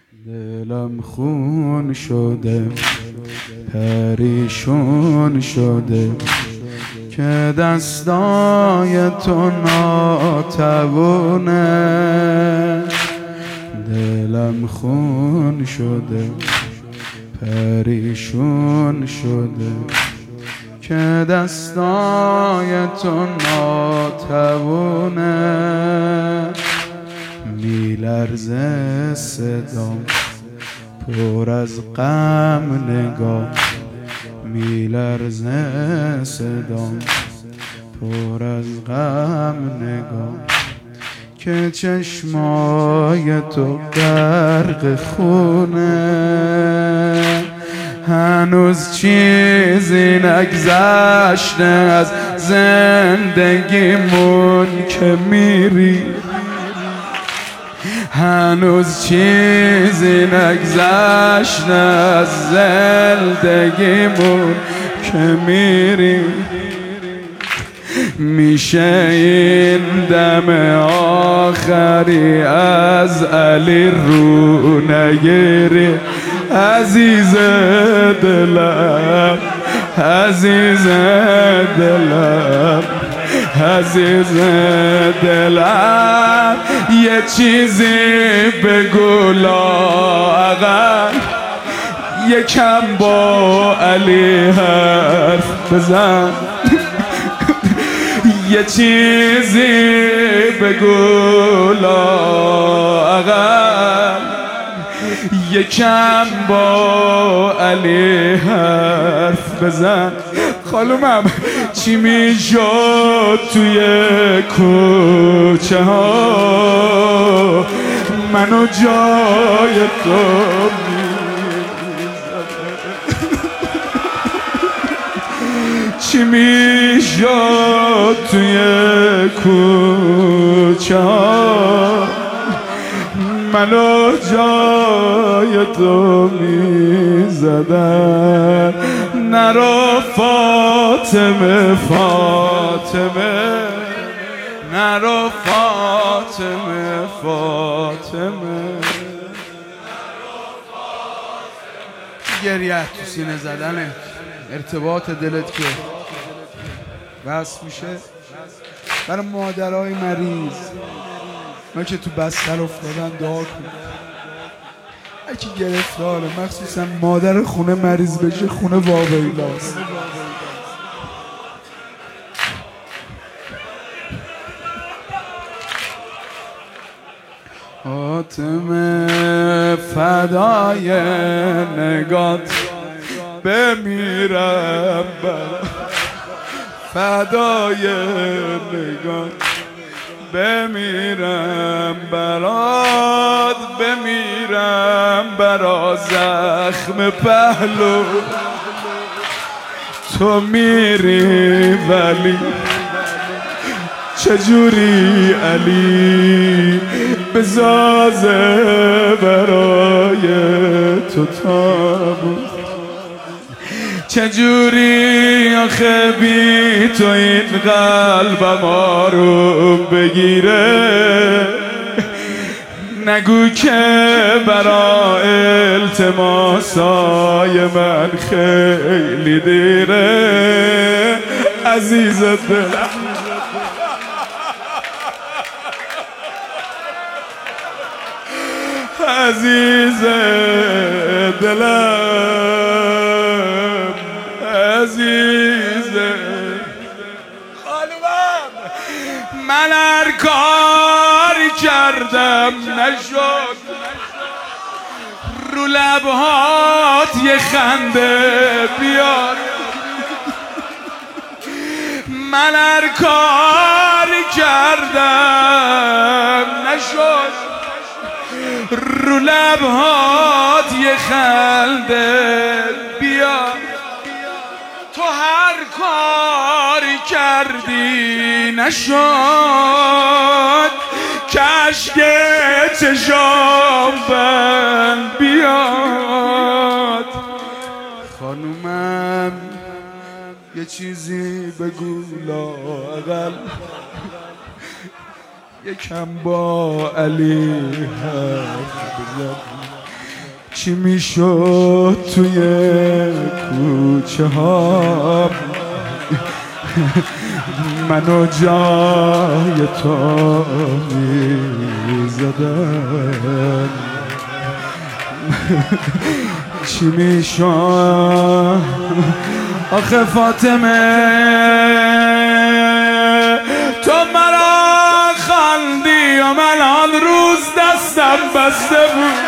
دلم خون شده پریشون شده که دستای تو ناتوونه. دلم خون شده پریشون شده که دستای تو ناتوونه. میلرزه صدام پر از غم نگاه، میلرزه صدام پر از غم نگاه که چشمای تو غرق خونه. هنوز چیزی نگذشته از زندگیمون که میری، هنوز چیزی نگذشته از زندگیمون که میری. میشه این دم آخری از علی رو نگیری. عزیز دلم، عزیز دلم، عزیز دلم، یه چیزی بگو لااقل، یکم با علی حرف بزن. یه چیزی بگو لااقل، یکم با علی حرف بزن. خانومم چی میشد توی کوچه ها، منو جای تو چی میشد توی کوچه ها، منو جای تو میزدن. نرو فاطمه فاطمه، نرو فاطمه فاطمه. گریه تو سینه زدنه، ارتباط دلت که بس میشه برای مادرای مریض، ما که تو بستر افتادن دعا کن. اگه گرفتاره، مخصوصا مادر خونه مریض بشه خونه واویلاست. فاطمه فدای نگات بمیرم، فدای نگات بمیرم برات، بمیرم برا زخم پهلو. تو میری ولی چجوری علی بزازه برای تو تابوت، چجوری آخه بی تو این قلبم آروم بگیره. نگو که برا التماسای من خیلی دیره. عزیز دلم، عزیز دلم، عزیز. خانومم من هر کاری کردم نشد، رو لبهات یه خنده بیاد. من هر کاری کردم نشد، رو لبهات یه خنده بیاد. تو هر کاری کردی نشد، کشک چشام بند بیاد. خانومم یه چیزی بگو لااقل، یکم با علی حرف بزن. چی میشد توی کوچه ها منو جای تو میزدن چی میشد آخه فاطمه تو مرا خندی و من آن روز دستم بسته بود